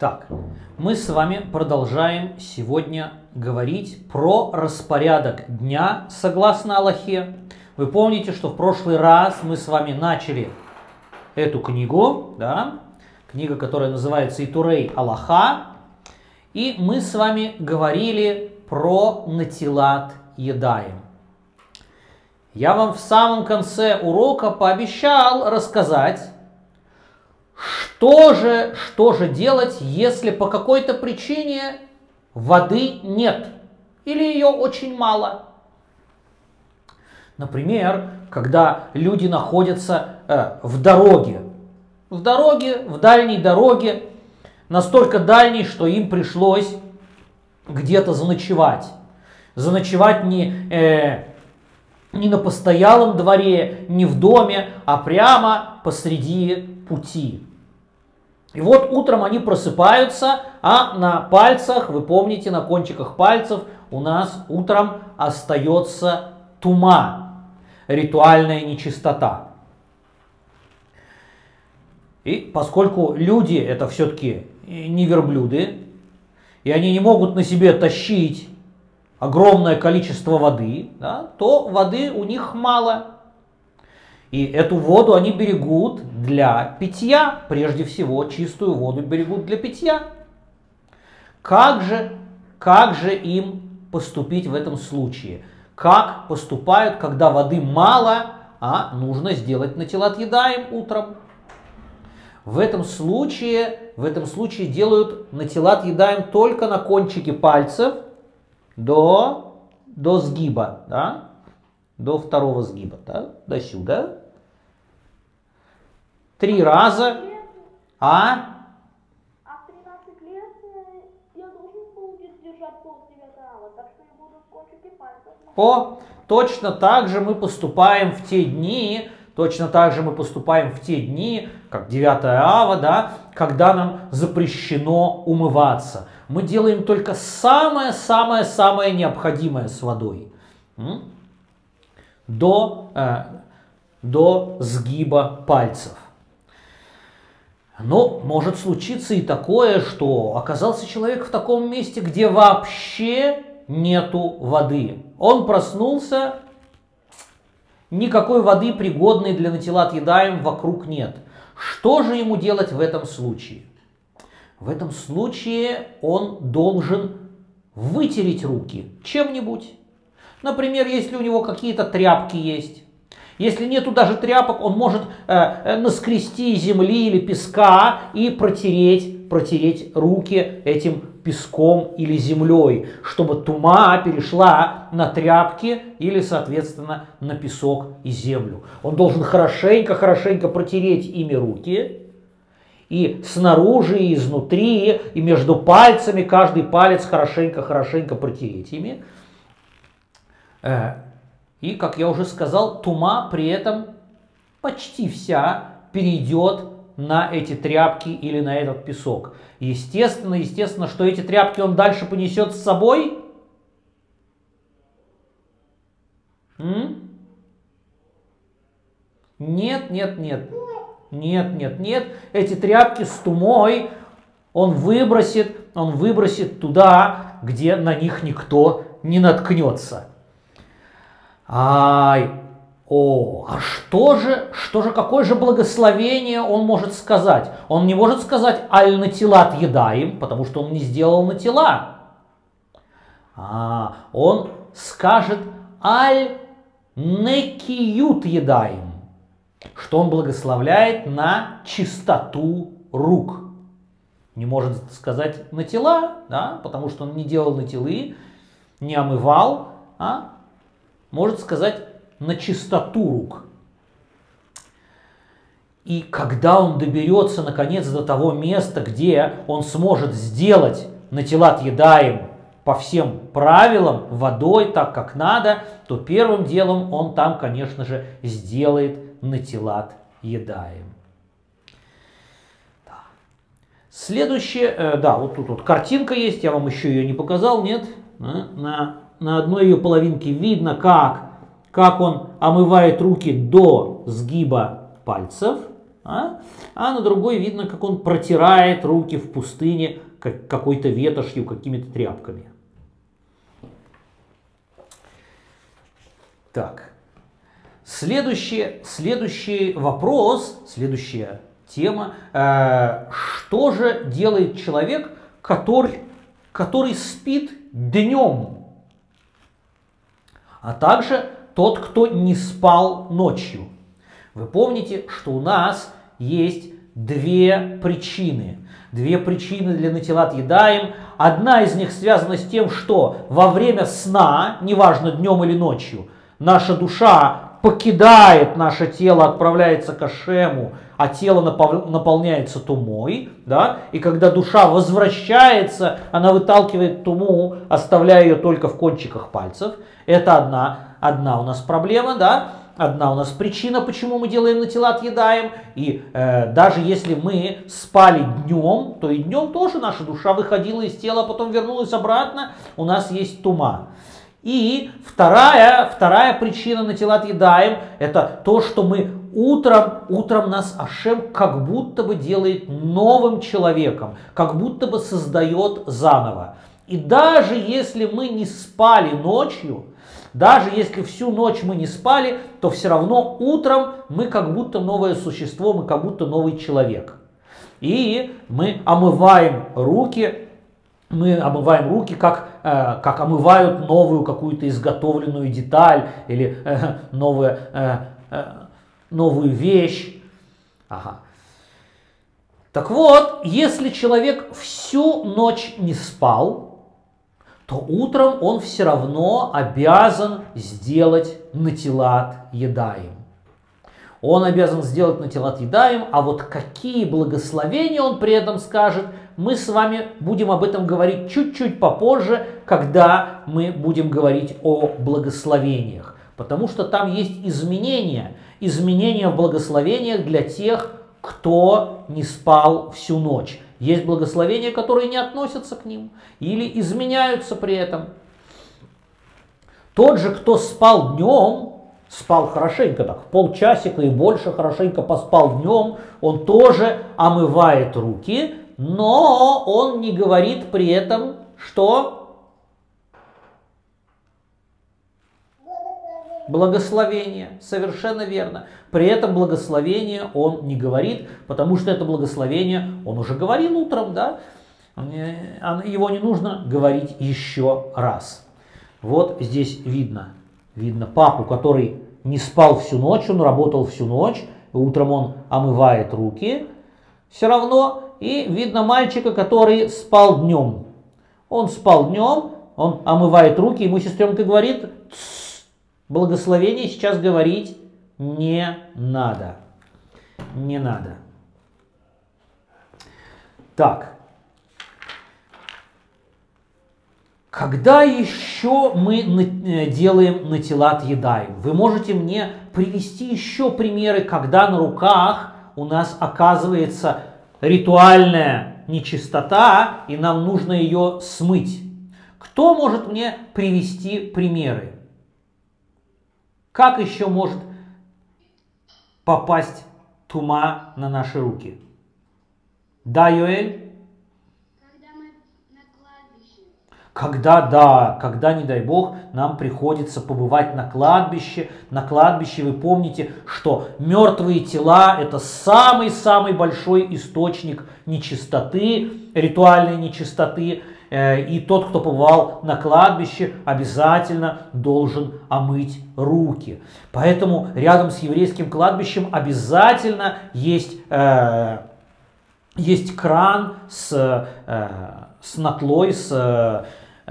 Так, мы с вами продолжаем сегодня говорить про распорядок дня согласно Аллахе. Вы помните, что в прошлый раз мы с вами начали эту книгу, да? Книга, которая называется Итурей Аллаха, и мы с вами говорили про Натилат Ядаим. Я вам в самом конце урока пообещал рассказать, что же делать, если по какой-то причине воды нет или ее очень мало. Например, когда люди находятся в дальней дороге, настолько дальней, что им пришлось где-то заночевать. Заночевать не на постоялом дворе, не в доме, а прямо посреди пути. И вот утром они просыпаются, а на пальцах, вы помните, на кончиках пальцев у нас утром остается тума, ритуальная нечистота. И поскольку люди это все-таки не верблюды, и они не могут на себе тащить огромное количество воды, да, то воды у них мало. И эту воду они берегут для питья. Прежде всего, чистую воду берегут для питья. Как же им поступить в этом случае? Как поступают, когда воды мало, а нужно сделать Натилат Ядаим утром? В этом случае делают Натилат Ядаим только на кончике пальцев до сгиба, да? До второго сгиба, да? До сюда. 3 раза. А в 13 лет я должен был держать пол 9 ава, так что я буду в кончике пальцев. Точно так же мы поступаем в те дни, как 9 ава, да, когда нам запрещено умываться. Мы делаем только самое необходимое с водой. До сгиба пальцев. Но может случиться и такое, что оказался человек в таком месте, где вообще нету воды. Он проснулся, никакой воды, пригодной для Натилат Ядаим, вокруг нет. Что же ему делать в этом случае? В этом случае он должен вытереть руки чем-нибудь. Например, если у него какие-то тряпки есть. Если нету даже тряпок, он может наскрести земли или песка и протереть руки этим песком или землей, чтобы тума перешла на тряпки или, соответственно, на песок и землю. Он должен хорошенько протереть ими руки. И снаружи, и изнутри, и между пальцами, каждый палец хорошенько протереть ими. И, как я уже сказал, тума при этом почти вся перейдет на эти тряпки или на этот песок. Естественно, что эти тряпки он дальше понесет с собой. Нет. Эти тряпки с тумой он выбросит туда, где на них никто не наткнется. Какое же благословение он может сказать? Он не может сказать аль-натилат ядаим, потому что он не сделал натила. Он скажет аль-некиют ядаим, что он благословляет на чистоту рук. Не может сказать натила, да, потому что он не делал натилы, не омывал, может сказать на чистоту рук. И когда он доберется наконец до того места, где он сможет сделать Натилат Ядаим по всем правилам, водой, так как надо, то первым делом он там, конечно же, сделает Натилат Ядаим. Следующее, вот тут вот картинка есть, я вам еще ее не показал, нет? На одной ее половинке видно, как он омывает руки до сгиба пальцев. а на другой видно, как он протирает руки в пустыне какой-то ветошью, какими-то тряпками. Так, следующий вопрос, следующая тема. Что же делает человек, который спит днем, а также тот, кто не спал ночью? Вы помните, что у нас есть две причины. Две причины для натилат едаим. Одна из них связана с тем, что во время сна, неважно днем или ночью, наша душа покидает наше тело, отправляется к Ашему, а тело наполняется тумой. Да? И когда душа возвращается, она выталкивает туму, оставляя ее только в кончиках пальцев. Это одна у нас проблема, да? Одна у нас причина, почему мы делаем натилат едаем. И даже если мы спали днем, то и днем тоже наша душа выходила из тела, а потом вернулась обратно, у нас есть тума. И вторая причина натилат едаем, это то, что мы утром нас Ашем как будто бы делает новым человеком, как будто бы создает заново. И даже если мы не спали ночью, даже если всю ночь мы не спали, то все равно утром мы как будто новое существо, мы как будто новый человек. И мы омываем руки, как омывают новую какую-то изготовленную деталь или новую вещь. Ага. Так вот, если человек всю ночь не спал, то утром он все равно обязан сделать натилат едаим. Он обязан сделать натилат едаим, а вот какие благословения он при этом скажет, мы с вами будем об этом говорить чуть-чуть попозже, когда мы будем говорить о благословениях. Потому что там есть изменения в благословениях для тех, кто не спал всю ночь. Есть благословения, которые не относятся к ним или изменяются при этом. Тот же, кто спал днем, спал хорошенько, так полчасика и больше хорошенько поспал днем, он тоже омывает руки, но он не говорит при этом, что благословение, совершенно верно. При этом благословение он не говорит, потому что это благословение он уже говорил утром, да? Его не нужно говорить еще раз. Вот здесь видно папу, который не спал всю ночь, он работал всю ночь, и утром он омывает руки, все равно, и видно мальчика, который спал днем. Он спал днем, он омывает руки, ему сестренка говорит: благословение сейчас говорить не надо. Не надо. Так. Когда еще мы делаем натилат едаим? Вы можете мне привести еще примеры, когда на руках у нас оказывается ритуальная нечистота, и нам нужно ее смыть? Кто может мне привести примеры? Как еще может попасть тума на наши руки? Да, Йоэль? Когда, не дай бог, нам приходится побывать на кладбище. На кладбище вы помните, что мертвые тела – это самый-самый большой источник нечистоты, ритуальной нечистоты. И тот, кто побывал на кладбище, обязательно должен омыть руки. Поэтому рядом с еврейским кладбищем обязательно есть кран с натлой, с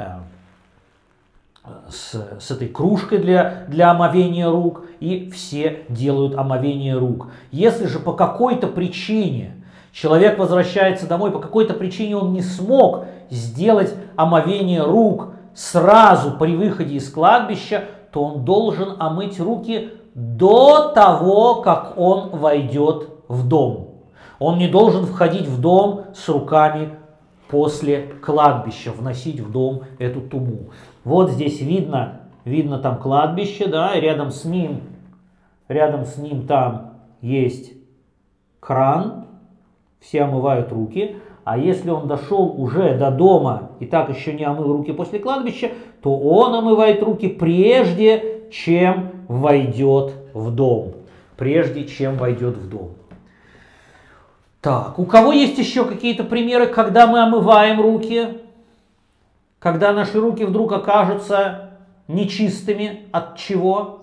этой кружкой для омовения рук, и все делают омовение рук. Если же по какой-то причине человек возвращается домой, по какой-то причине он не смог сделать омовение рук сразу при выходе из кладбища, то он должен омыть руки до того, как он войдет в дом. Он не должен входить в дом с руками после кладбища, вносить в дом эту туму. Вот здесь видно там кладбище, да, рядом с ним там есть кран, все омывают руки, а если он дошел уже до дома и так еще не омыл руки после кладбища, то он омывает руки прежде, чем войдет в дом. Прежде, чем войдет в дом. Так, у кого есть еще какие-то примеры, когда мы омываем руки? Когда наши руки вдруг окажутся нечистыми от чего?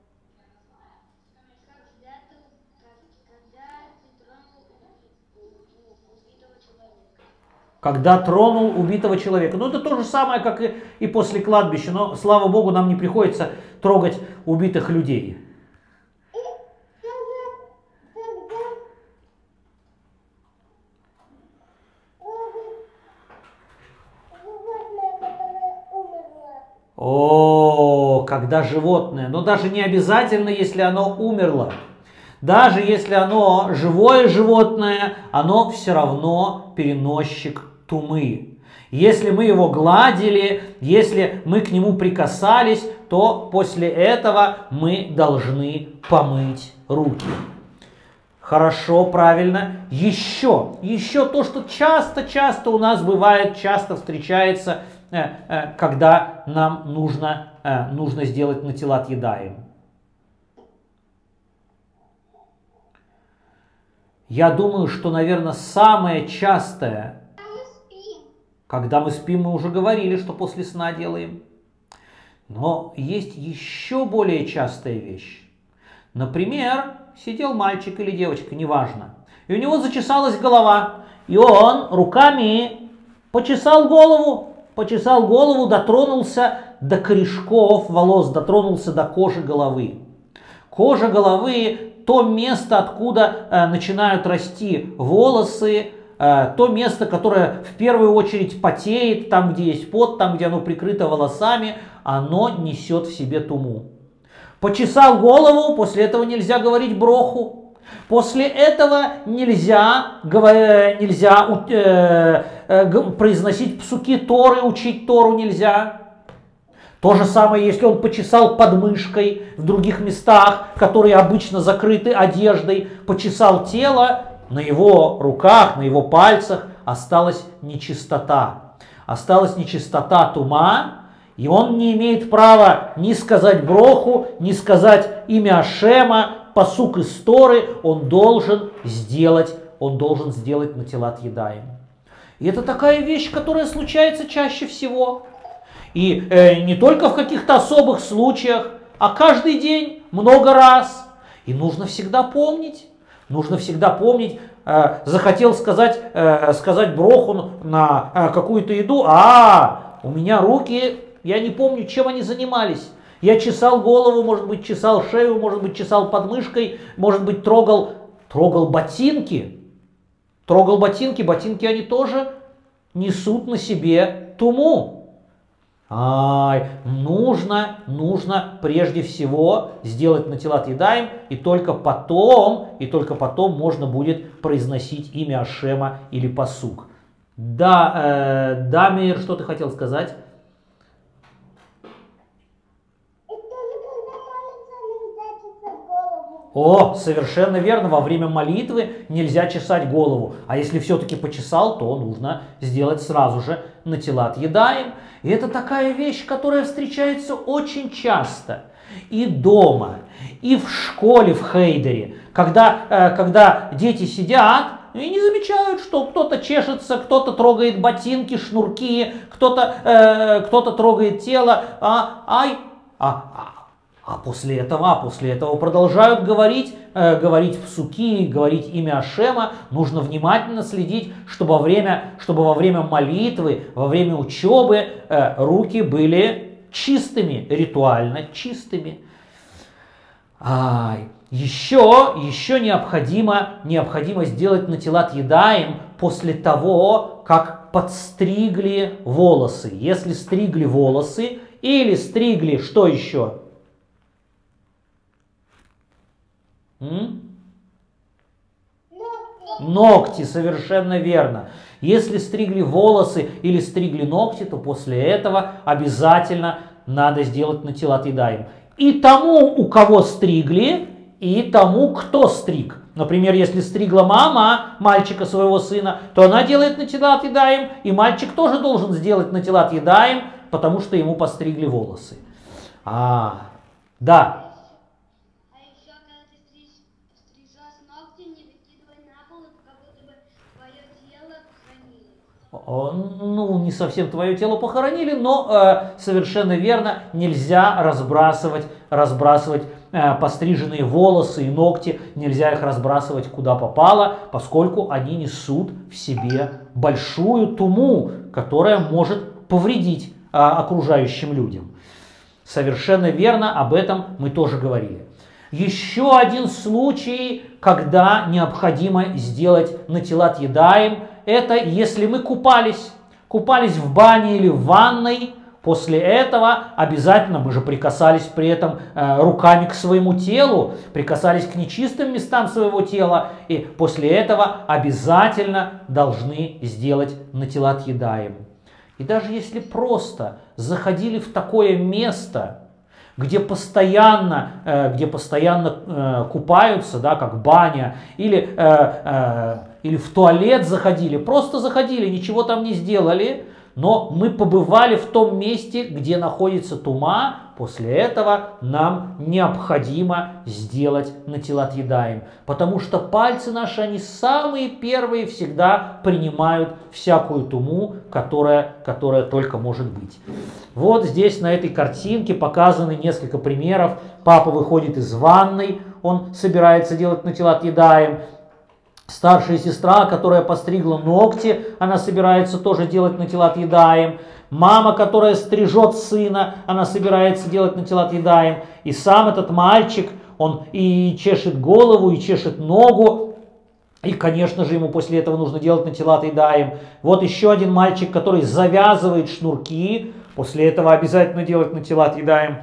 Когда тронул убитого человека. Ну, это то же самое, как и после кладбища, но, слава Богу, нам не приходится трогать убитых людей. О, когда животное, но даже не обязательно, если оно умерло. Даже если оно живое животное, оно все равно переносчик тумы. Если мы его гладили, если мы к нему прикасались, то после этого мы должны помыть руки. Хорошо, правильно. Еще то, что часто у нас бывает, часто встречается, когда нам нужно сделать натилат ядаим. Я думаю, что, наверное, самое частое, когда мы спим, мы уже говорили, что после сна делаем. Но есть еще более частая вещь. Например, сидел мальчик или девочка, неважно, и у него зачесалась голова, и он руками почесал голову, дотронулся до корешков волос, дотронулся до кожи головы. Кожа головы – то место, откуда начинают расти волосы, то место, которое в первую очередь потеет, там, где есть пот, там, где оно прикрыто волосами, оно несет в себе туму. Почесал голову, после этого нельзя говорить броху. После этого нельзя произносить псуки Торы, учить Тору нельзя. То же самое, если он почесал подмышкой в других местах, которые обычно закрыты одеждой, почесал тело, на его руках, на его пальцах осталась нечистота. Осталась нечистота тума, и он не имеет права ни сказать броху, ни сказать имя Ашема, пасук из Торы, он должен сделать натилат ядаим. И это такая вещь, которая случается чаще всего. И не только в каких-то особых случаях, а каждый день, много раз. И нужно всегда помнить. Захотел сказать броху на какую-то еду, у меня руки, я не помню, чем они занимались. Я чесал голову, может быть, чесал шею, может быть, чесал подмышкой, может быть, трогал ботинки. Ботинки они тоже несут на себе туму. Нужно прежде всего сделать натилат ядаим, и только потом можно будет произносить имя Ашема или пасук. Да, Мейер, что ты хотел сказать? Совершенно верно, во время молитвы нельзя чесать голову. А если все-таки почесал, то нужно сделать сразу же натилат ядаим. И это такая вещь, которая встречается очень часто. И дома, и в школе, в хейдере. Когда дети сидят и не замечают, что кто-то чешется, кто-то трогает ботинки, шнурки, кто-то трогает тело. После этого продолжают говорить псуки, говорить имя Ашема. Нужно внимательно следить, чтобы во время молитвы, во время учебы руки были чистыми, ритуально чистыми. Еще необходимо сделать натилат ядаим после того, как подстригли волосы. Если стригли волосы или стригли, что еще? Ногти, совершенно верно. Если стригли волосы или стригли ногти, то после этого обязательно надо сделать натилат ядаим. И тому, у кого стригли, и тому, кто стриг. Например, если стригла мама мальчика своего сына, то она делает натилат едаем, и мальчик тоже должен сделать натилат едаем, потому что ему постригли волосы. Да. А еще, когда ты стрижешь ногти, не выкидывай на пол, как будто бы твое тело похоронили. Ну, не совсем твое тело похоронили, но совершенно верно, нельзя разбрасывать постриженные волосы и ногти, нельзя их разбрасывать куда попало, поскольку они несут в себе большую туму, которая может повредить окружающим людям. Совершенно верно, об этом мы тоже говорили. Еще один случай, когда необходимо сделать натилат едаем, это если мы купались в бане или в ванной. После этого обязательно, мы же прикасались при этом руками к своему телу, прикасались к нечистым местам своего тела, и после этого обязательно должны сделать натилат едаем. И даже если просто заходили в такое место, где постоянно купаются, да, как баня, или в туалет заходили, просто заходили, ничего там не сделали, но мы побывали в том месте, где находится тума, после этого нам необходимо сделать натилат едаем, потому что пальцы наши, они самые первые всегда принимают всякую туму, которая только может быть. Вот здесь на этой картинке показаны несколько примеров. Папа выходит из ванной, он собирается делать натилат едаем. Старшая сестра, которая постригла ногти, она собирается тоже делать натилат едаем. Мама, которая стрижет сына, она собирается делать натилат едаем. И сам этот мальчик, он и чешет голову, и чешет ногу. И, конечно же, ему после этого нужно делать натилат едаем. Вот еще один мальчик, который завязывает шнурки. После этого обязательно делать натилат едаем.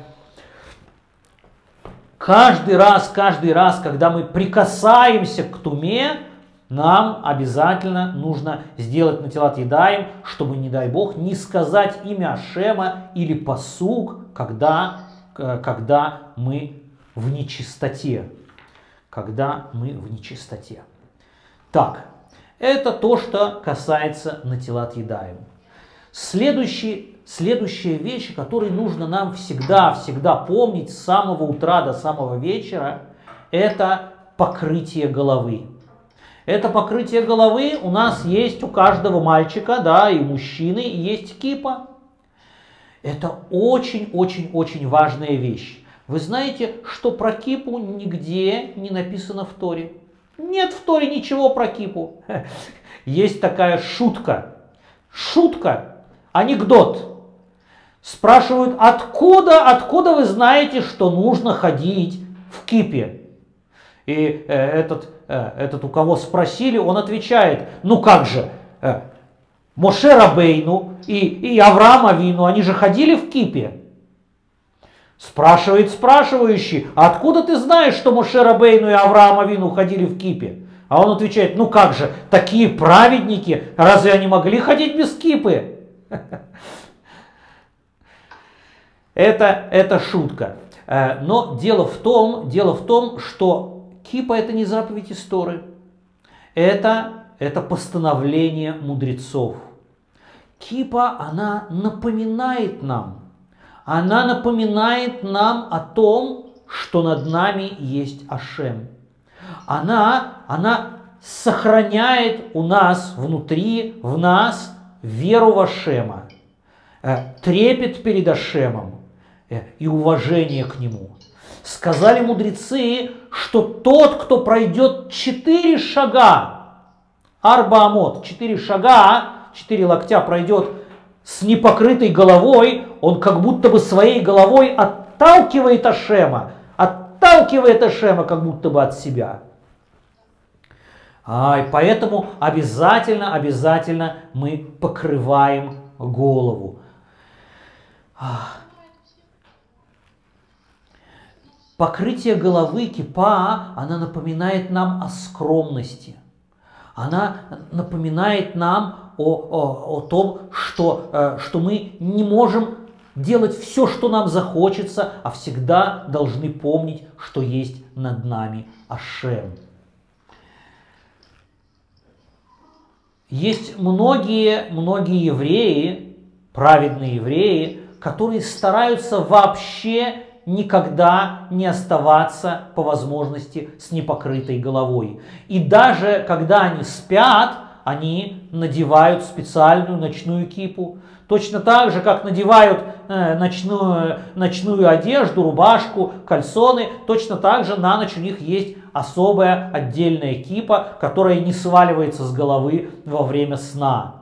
Каждый раз, когда мы прикасаемся к туме, нам обязательно нужно сделать натилат едаем, чтобы, не дай Бог, не сказать имя Ашема или пасук, когда мы в нечистоте. Так, это то, что касается натилат едаем. Следующая вещь, которую нужно нам всегда помнить с самого утра до самого вечера, это покрытие головы. Это покрытие головы у нас есть у каждого мальчика, да, и мужчины, и есть кипа. Это очень важная вещь. Вы знаете, что про кипу нигде не написано в Торе? Нет в Торе ничего про кипу. Есть такая шутка, анекдот. Спрашивают, откуда вы знаете, что нужно ходить в кипе? И этот, у кого спросили, он отвечает, ну как же, Моше Рабейну и Авраам Авину, они же ходили в кипе. Спрашивает спрашивающий, а откуда ты знаешь, что Моше Рабейну и Авраам Авину ходили в кипе? А он отвечает, ну как же, такие праведники, разве они могли ходить без кипы? Это шутка. Но дело в том, что кипа это не заповедь из Торы. Это постановление мудрецов. Кипа, она напоминает нам о том, что над нами есть Ашем. Она сохраняет у нас внутри, в нас веру в Ашема, трепет перед Ашемом и уважение к Нему. Сказали мудрецы, что тот, кто пройдет 4 шага, арба амот, 4 шага, 4 локтя пройдет с непокрытой головой, он как будто бы своей головой отталкивает Ашема как будто бы от себя. И поэтому обязательно мы покрываем голову. Покрытие головы, кипа, она напоминает нам о скромности. Она напоминает нам о том, что мы не можем делать все, что нам захочется, а всегда должны помнить, что есть над нами Ашем. Есть многие евреи, праведные евреи, которые стараются вообще никогда не оставаться по возможности с непокрытой головой. И даже когда они спят, они надевают специальную ночную кипу. Точно так же, как надевают ночную одежду, рубашку, кальсоны, точно так же на ночь у них есть особая отдельная кипа, которая не сваливается с головы во время сна.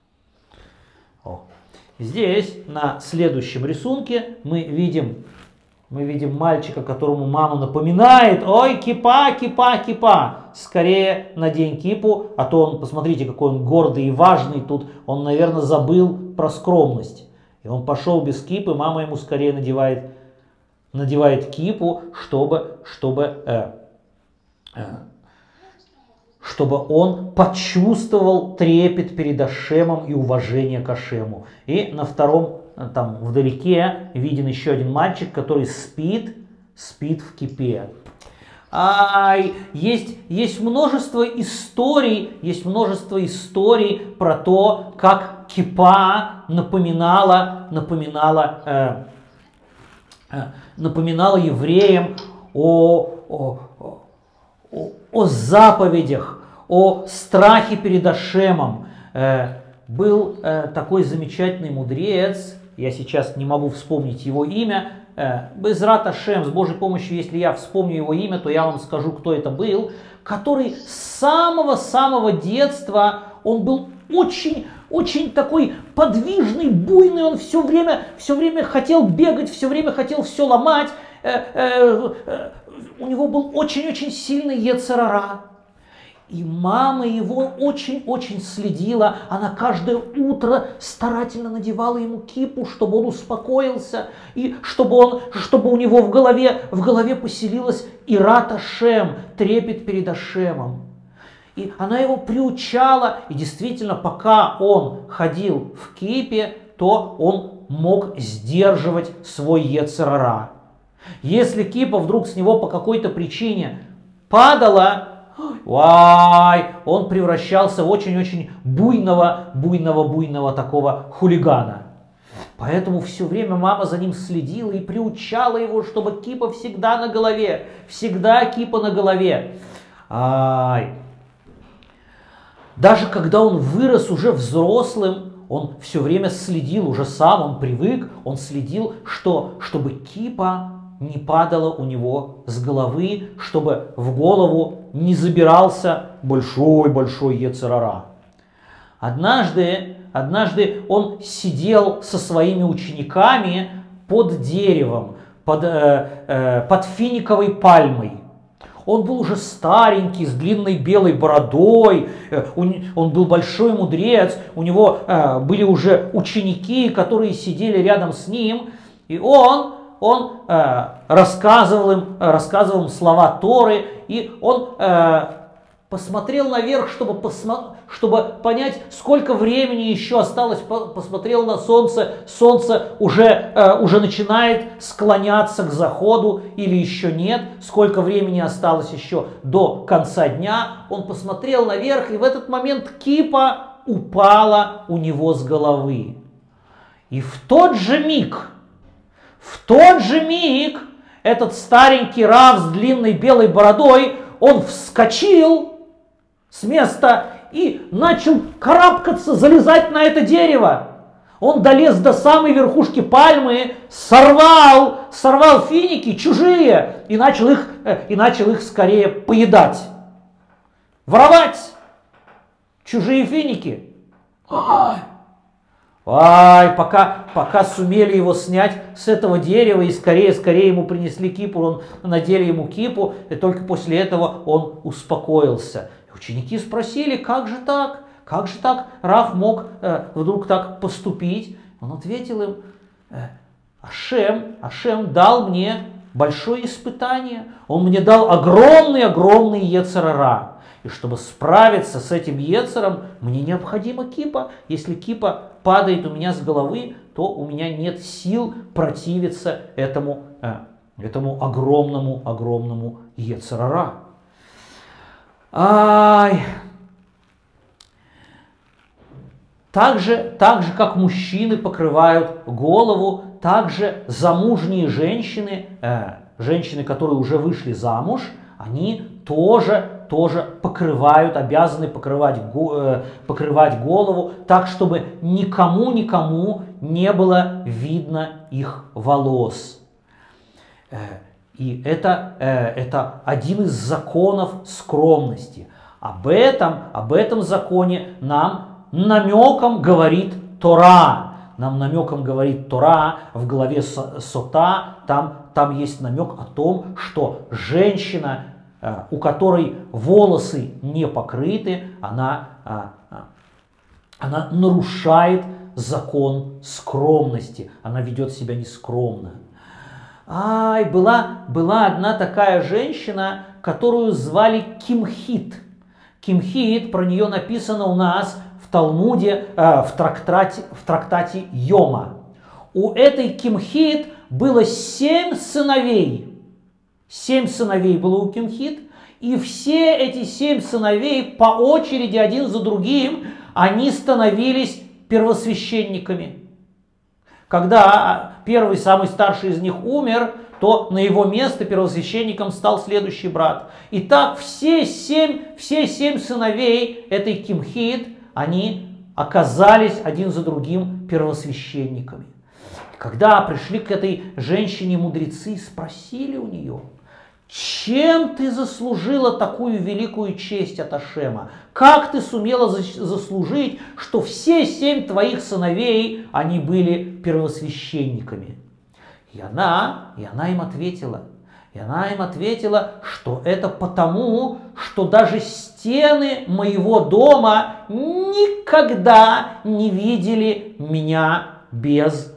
Здесь на следующем рисунке мы видим мальчика, которому мама напоминает: ой, кипа, кипа, кипа, скорее надень кипу, а то он, посмотрите, какой он гордый и важный тут, он, наверное, забыл про скромность. И он пошел без кипы, мама ему скорее надевает кипу, чтобы он почувствовал трепет перед Ашемом и уважение к Ашему. И на втором, там вдалеке, виден еще один мальчик, который спит в кипе. Есть множество историй про то, как кипа напоминала евреям о заповедях, о страхе перед Ашемом. Был такой замечательный мудрец, я сейчас не могу вспомнить его имя, Безрат Ашем, с Божьей помощью, если я вспомню его имя, то я вам скажу, кто это был, который с самого-самого детства, он был очень такой подвижный, буйный, он все время хотел бегать, все время хотел все ломать, у него был очень сильный йецер ара. И мама его очень следила, она каждое утро старательно надевала ему кипу, чтобы он успокоился, и чтобы у него в голове поселилась ират Ашем, трепет перед Ашемом. И она его приучала, и действительно, пока он ходил в кипе, то он мог сдерживать свой йецер ара. Если кипа вдруг с него по какой-то причине падала, он превращался в очень буйного такого хулигана. Поэтому все время мама за ним следила и приучала его, чтобы кипа всегда на голове. Всегда кипа на голове. Даже когда он вырос уже взрослым, он все время следил, уже сам он привык, он следил, чтобы кипа не падала у него с головы, чтобы в голову не забирался большой йецер ара. Однажды он сидел со своими учениками под деревом, под финиковой пальмой. Он был уже старенький, с длинной белой бородой, он был большой мудрец, у него были уже ученики, которые сидели рядом с ним, и он рассказывал им слова Торы, и он посмотрел наверх, чтобы понять, сколько времени еще осталось, посмотрел на солнце, солнце уже начинает склоняться к заходу или еще нет, сколько времени осталось еще до конца дня, он посмотрел наверх, и в этот момент кипа упала у него с головы. И в тот же миг этот старенький рав с длинной белой бородой, он вскочил с места и начал карабкаться, залезать на это дерево. Он долез до самой верхушки пальмы, сорвал финики чужие и начал их скорее поедать, воровать чужие финики. Пока сумели его снять с этого дерева и скорее ему принесли кипу, надели ему кипу, и только после этого он успокоился. И ученики спросили, как же так Рав мог вдруг так поступить? Он ответил им: Ашем дал мне большое испытание, он мне дал огромный йецер ара. И чтобы справиться с этим йецером, мне необходима кипа. Если кипа падает у меня с головы, то то у меня нет сил противиться этому огромному йецер ара. Ай. Так же, как мужчины покрывают голову, также замужние женщины, которые уже вышли замуж, они тоже покрывают, обязаны покрывать голову так, чтобы никому не было видно их волос. И это один из законов скромности. Об этом законе нам намеком говорит Тора. Нам намеком говорит Тора в главе Сота. Там есть намек о том, что женщина, у которой волосы не покрыты, она нарушает закон скромности. Она ведет себя нескромно. Была одна такая женщина, которую звали Кимхит. Кимхит, про нее написано у нас в Талмуде, в трактате Йома. У этой Кимхит было 7 сыновей. 7 сыновей было у Кимхит. И все эти 7 сыновей по очереди, один за другим, они становились первосвященниками. Когда первый, самый старший из них умер, то на его место первосвященником стал следующий брат. И так все семь сыновей этой Кимхит, они оказались один за другим первосвященниками. Когда пришли к этой женщине мудрецы, спросили у нее: чем ты заслужила такую великую честь от Ашема? Как ты сумела заслужить, что все 7 твоих сыновей, они были первосвященниками? И она им ответила, что это потому, что даже стены моего дома никогда не видели меня без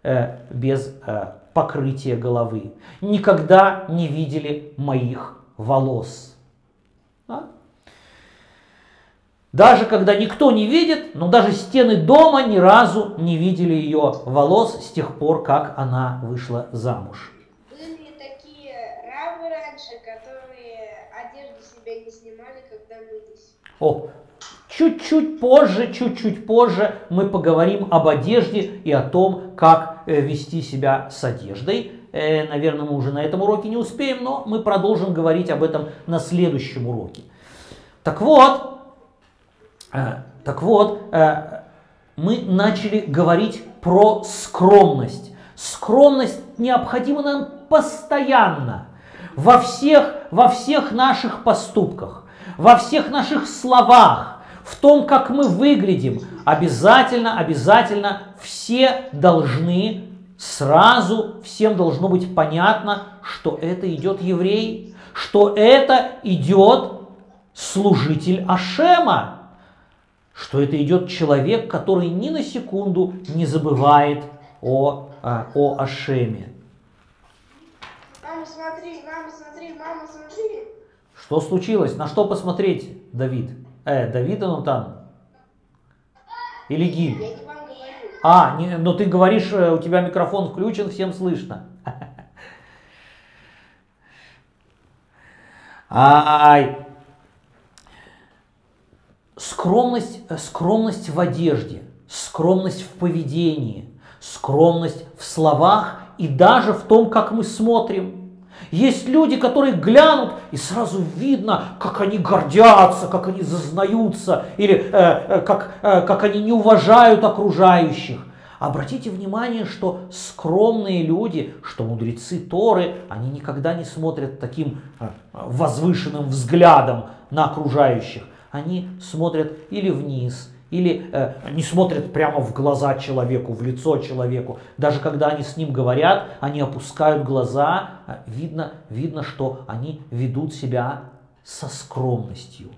покрытия головы, никогда не видели моих волос. Даже когда никто не видит, но даже стены дома ни разу не видели ее волос с тех пор, как она вышла замуж. Были такие раввы раньше, которые одежду себя не снимали, когда мылись. Чуть-чуть позже мы поговорим об одежде и о том, как вести себя с одеждой. Наверное, мы уже на этом уроке не успеем, но мы продолжим говорить об этом на следующем уроке. Так вот, мы начали говорить про скромность. Скромность необходима нам постоянно во всех наших поступках, во всех наших словах, в том, как мы выглядим. Обязательно всем должно быть понятно, что это идет еврей, что это идет служитель Ашема, что это идет человек, который ни на секунду не забывает о Ашеме. Мама, смотри. Что случилось? На что посмотреть, Давид? Давид он там? Или Гиль? Я не вам говорю. Но ты говоришь, у тебя микрофон включен, всем слышно. Скромность в одежде, скромность в поведении, скромность в словах и даже в том, как мы смотрим. Есть люди, которые глянут, и сразу видно, как они гордятся, как они зазнаются, или как они не уважают окружающих. Обратите внимание, что скромные люди, что мудрецы Торы, они никогда не смотрят таким возвышенным взглядом на окружающих. Они смотрят или вниз, или не смотрят прямо в глаза человеку, в лицо человеку. Даже когда они с ним говорят, они опускают глаза, видно, что они ведут себя со скромностью.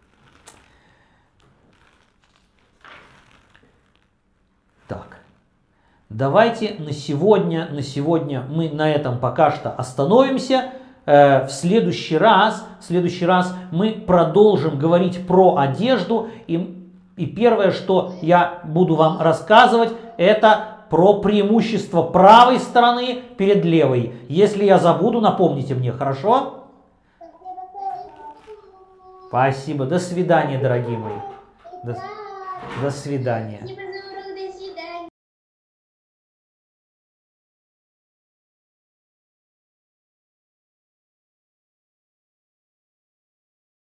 Так, давайте на сегодня мы на этом пока что остановимся. В следующий раз мы продолжим говорить про одежду. И первое, что я буду вам рассказывать, это про преимущество правой стороны перед левой. Если я забуду, напомните мне, хорошо? Спасибо. До свидания, дорогие мои. До свидания.